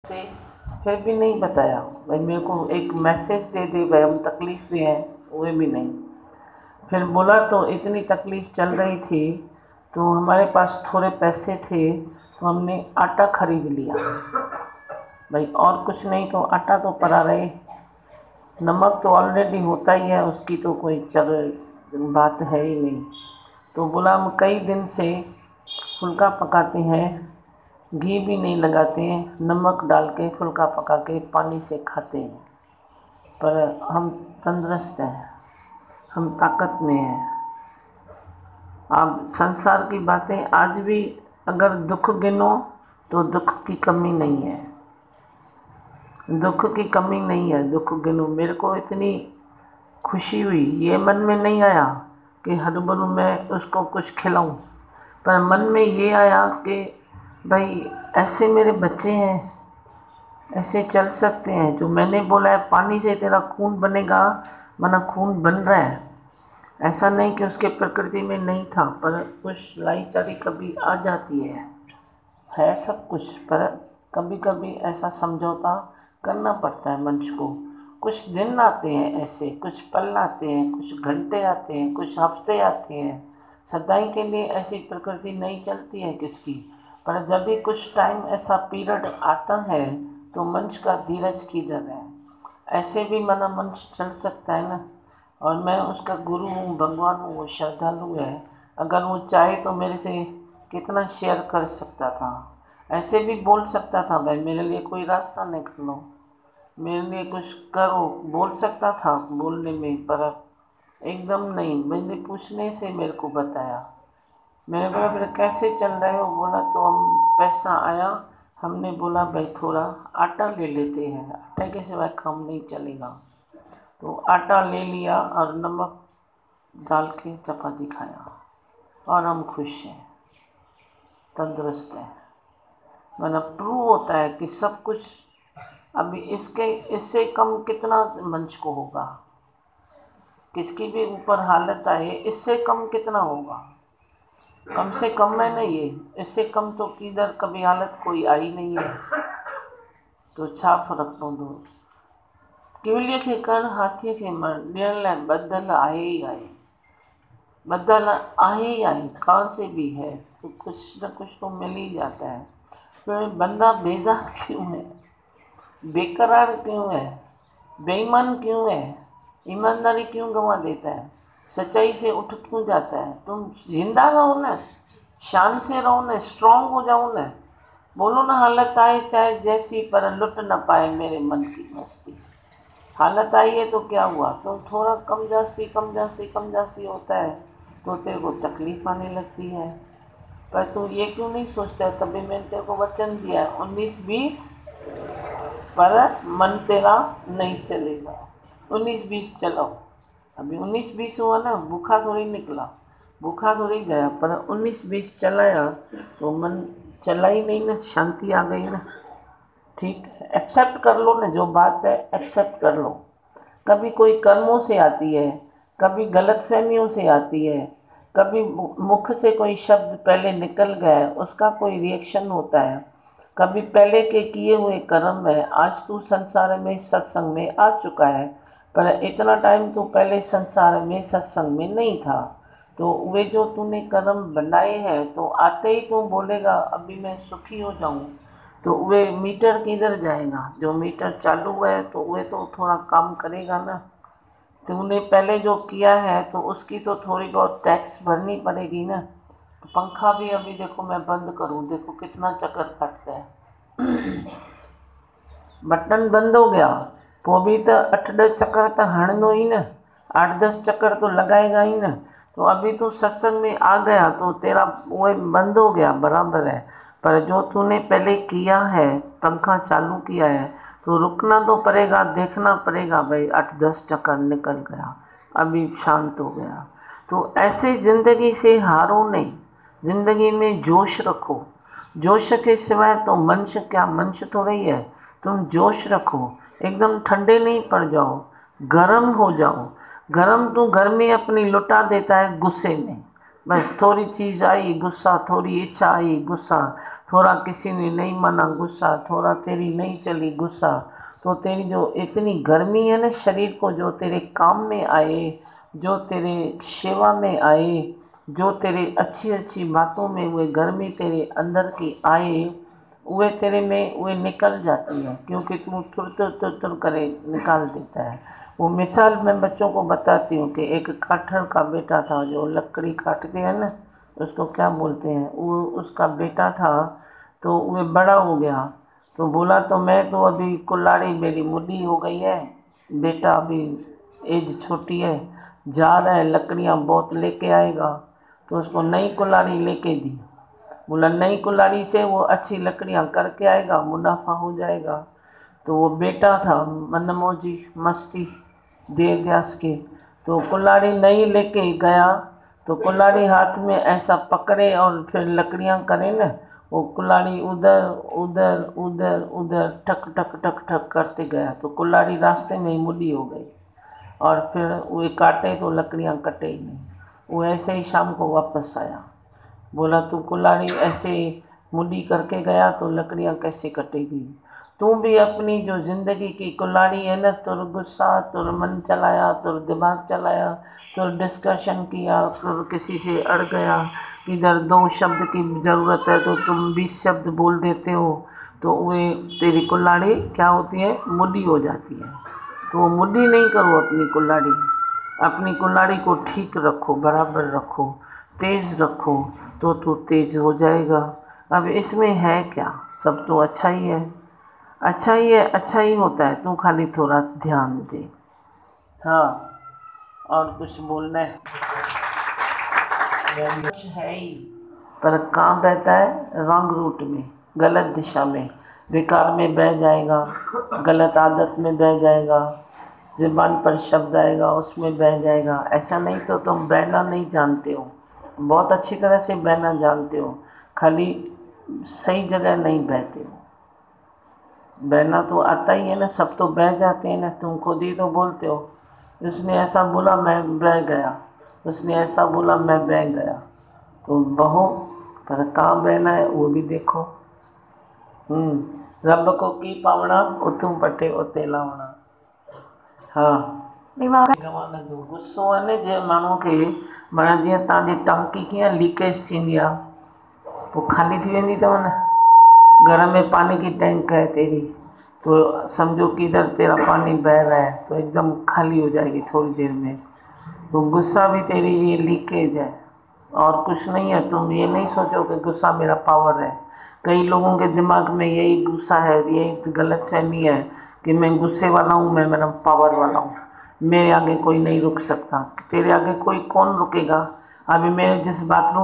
थे, फिर भी नहीं बताया भाई। मेरे को एक मैसेज दे दे भाई हम तकलीफ़ में हैं, वो भी नहीं। फिर बोला तो इतनी तकलीफ़ चल रही थी तो हमारे पास थोड़े पैसे थे तो हमने आटा खरीद लिया भाई, और कुछ नहीं तो आटा तो पड़ा रहे, नमक तो ऑलरेडी होता ही है, उसकी तो कोई चल बात है ही नहीं। तो बोला हम कई दिन से फुल्का पकाते हैं, घी भी नहीं लगाते हैं, नमक डाल के फुल्का पका के पानी से खाते हैं, पर हम तंदुरुस्त हैं, हम ताकत में हैं। आप संसार की बातें आज भी अगर दुख गिनो तो दुख की कमी नहीं है, दुख की कमी नहीं है, दुख गिनो। मेरे को इतनी खुशी हुई, ये मन में नहीं आया कि हरबरू मैं उसको कुछ खिलाऊं, पर मन में ये आया कि भाई ऐसे मेरे बच्चे हैं, ऐसे चल सकते हैं। जो मैंने बोला है पानी से तेरा खून बनेगा, माना खून बन रहा है। ऐसा नहीं कि उसके प्रकृति में नहीं था, पर कुछ लाचारी कभी आ जाती है सब कुछ, पर कभी कभी ऐसा समझौता करना पड़ता है मनुष्य को। कुछ दिन आते हैं ऐसे, कुछ पल आते हैं, कुछ घंटे आते हैं, कुछ हफ्ते आते हैं, सदाई के लिए ऐसी प्रकृति नहीं चलती है किसकी। पर जब भी कुछ टाइम ऐसा पीरियड आता है तो मनुष्य का धीरज किधर है। ऐसे भी मना मनुष्य चल सकता है ना। और मैं उसका गुरु हूँ, भगवान हूँ, वो श्रद्धालु है। अगर वो चाहे तो मेरे से कितना शेयर कर सकता था, ऐसे भी बोल सकता था भाई मेरे लिए कोई रास्ता निकालो, मेरे लिए कुछ करो, बोल सकता था बोलने में, पर एकदम नहीं। मैंने पूछने से मेरे को बताया, मेरे बोला फिर कैसे चल रहे हो, बोला तो हम पैसा आया, हमने बोला भाई थोड़ा आटा ले लेते हैं, आटे के सिवाय काम नहीं चलेगा। तो आटा ले लिया और नमक डाल के चपाती खाया और हम खुश हैं, तंदुरुस्त हैं। मतलब प्रूव होता है कि सब कुछ अभी इससे कम कितना मंच को होगा, किसकी भी ऊपर हालत आए इससे कम कितना होगा, कम से कम है ना ये, इससे कम तो किधर कभी हालत कोई आई नहीं है। तो छा फर्क पवंदो, किवलीअ खे कण हाथीअ खे मण, ॾियण लाइ ॿधल आहे ई आहे, ॿधल आहे ही आहे, कहाँ से भी है तो कुछ न कुछ तो मिल ही जाता है। फिर बंदा बेजार क्यों है, बेकरार क्यों है, बेईमान क्यों है, ईमानदारी क्यों गंवा देता है, सच्चाई से उठ क्यों जाता है। तुम जिंदा रहो ना, शान से रहो ना, स्ट्रांग हो जाओ ना, बोलो ना हालत आए चाहे जैसी पर लुट न पाए मेरे मन की मस्ती। हालत आई है तो क्या हुआ, तो थोड़ा कम जास्ती होता है तो तेरे को तकलीफ आने लगती है। पर तू ये क्यों नहीं सोचता है, तभी मैंने तेरे को वचन दिया है 19-20, पर मन तेरा नहीं चलेगा। 19-20 चलाओ, अभी 19-20 हुआ ना, भूखा थोड़ी निकला, भूखा थोड़ी गया, पर 19-20 चलाया तो मन चला ही नहीं ना, शांति आ गई ना। ठीक है, एक्सेप्ट कर लो ना, जो बात है एक्सेप्ट कर लो। कभी कोई कर्मों से आती है, कभी गलत फहमियों से आती है, कभी मुख से कोई शब्द पहले निकल गया है उसका कोई रिएक्शन होता है, कभी पहले के किए हुए कर्म है। आज तू संसार में सत्संग में आ चुका है, पर इतना टाइम तो पहले संसार में सत्संग में नहीं था, तो वे जो तूने कर्म बनाए हैं तो आते ही तू बोलेगा अभी मैं सुखी हो जाऊं, तो वे मीटर किधर जाएगा, जो मीटर चालू है तो वे तो थोड़ा काम करेगा ना। तूने पहले जो किया है तो उसकी तो थोड़ी बहुत टैक्स भरनी पड़ेगी ना। तो पंखा भी अभी देखो मैं बंद करूं, देखो कितना चक्कर काटता है, बटन बंद हो गया तो भी तो 8-10 चक्कर तो हणंदो ही ना, 8-10 चक्कर तो लगाएगा ही ना। तो अभी तो सत्संग में आ गया तो तेरा वो बंद हो गया, बराबर है। पर जो तूने पहले किया है, पंखा चालू किया है, तो रुकना तो पड़ेगा, देखना पड़ेगा भाई 8-10 चक्कर निकल गया, अभी शांत हो गया। तो ऐसे ज़िंदगी से हारो नहीं, ज़िंदगी में जोश रखो। जोश के सिवाय तो मनुष्य क्या, मनुष्य थोड़ा ही है। तुम जोश रखो, एकदम ठंडे नहीं पड़ जाओ, गर्म हो जाओ। गर्म तो गर्मी अपनी लुटा देता है गुस्से में, बस थोड़ी चीज़ आई गुस्सा, थोड़ी इच्छा आई गुस्सा, تھوڑا کسی نے نہیں مانا غصہ، تھوڑا تیری نہیں چلی غصہ، تو تیری جو اتنی گرمی ہے نا شریر کو، جو تیرے کام میں آئے، جو تیرے سیوا میں آئے، جو تیرے اچھی اچھی باتوں میں وہ گرمی تیرے اندر کی آئے، وہ تیرے میں وہ نکل جاتی ہے، کیونکہ تو تر تر تر تر کرے نکال دیتا ہے۔ وہ مثال میں بچوں کو بتاتی ہوں کہ ایک کاٹھڑ کا بیٹا تھا، جو لکڑی کاٹتے ہیں نا، اس کو کیا بولتے ہیں، وہ اس کا بیٹا تھا، تو وہ بڑا ہو گیا، تو بولا تو میں تو ابھی کلاڑی میری مڈی ہو گئی ہے، بیٹا ابھی ایج چھوٹی ہے، جا رہا ہے لکڑیاں بہت لے کے آئے گا، تو اس کو نئی کلاڑی لے کے دی، بولا نئی کلاڑی سے وہ اچھی لکڑیاں کر کے آئے گا، منافع ہو جائے گا۔ تو وہ بیٹا تھا من موجی مستی دیر دیاس کے، تو کلاڑی نئی لے کے گیا، تو کلاڑی ہاتھ میں ایسا پکڑے اور پھر لکڑیاں کرے نا، وہ کلاڑی ادھر ادھر ادھر ادھر ٹک ٹک ٹک ٹک کرتے گیا، تو کلاڑی راستے میں ہی مڈی ہو گئی، اور پھر وہ کاٹے تو لکڑیاں کٹے ہی نہیں۔ وہ ایسے ہی شام کو واپس آیا، بولا تو کلاڑی ایسے مڈی کر کے گیا تو لکڑیاں کیسے کٹے گی؟ تو بھی اپنی جو زندگی کی کلاڑی ہے نا، تر غصہ، تر من چلایا، تر دماغ چلایا، تر ڈسکشن کیا، تر کسی سے اڑ گیا، کدھر 2 شبد کی ضرورت ہے تو تم 20 شبد بول دیتے ہو، تو وہ تیری کلاڑی کیا ہوتی ہے، مڈی ہو جاتی ہے۔ تو وہ مڈی نہیں کرو اپنی کلاڑی، اپنی کلاڑی کو ٹھیک رکھو، برابر رکھو، تیز رکھو، تو تیز ہو جائے گا۔ اب اس میں ہے کیا، سب تو اچھا ہی ہے، اچھا ہی ہے، اچھا ہی ہوتا ہے، تو خالی تھوڑا دھیان دے۔ ہاں، اور کچھ بولنا ہے؟ کچھ ہے ہی، پر کام رہتا ہے رانگ روٹ میں، غلط دشا میں، بیکار میں بہہ جائے گا، غلط عادت میں بہہ جائے گا، زبان پر شبد آئے گا اس میں بہہ جائے گا۔ ایسا نہیں تو تم بہنا نہیں جانتے ہو، بہت اچھی طرح سے بہنا جانتے ہو، خالی صحیح جگہ نہیں بہتے ہو۔ بہنا تو آتا ہی ہے نا، سب تو بہہ جاتے ہیں نا، تم خود ہی تو بولتے ہو اس نے ایسا بولا میں بہہ گیا، اس نے ایسا بولا میں بہہ گیا، تو بہو، پر کہاں بہنا ہے وہ بھی دیکھو۔ رب کو کی پاونا اتوں پٹے اتے لاونا۔ ہاں، گوانا دو غصو ہے نا جے مانو کے مانا جی تاری ٹانکی کیاں لیکیج تھینی آ، تو خالی تھی ویندی تو نا، گھر میں پانی کی ٹینک ہے تیری، تو سمجھو کہ ادھر تیرا پانی بہہ رہا ہے تو ایک دم خالی ہو جائے گی تھوڑی دیر میں، تو غصہ بھی تیری یہ لیکیج ہے اور کچھ نہیں ہے۔ تم یہ نہیں سوچو کہ غصہ میرا پاور ہے، کئی لوگوں کے دماغ میں یہی غصہ ہے، یہی غلط فہمی ہے کہ میں غصے والا ہوں، میں میرا پاور والا ہوں، میرے آگے کوئی نہیں رک سکتا۔ تیرے آگے کوئی کون رکے گا؟ ابھی میرے جس بات روم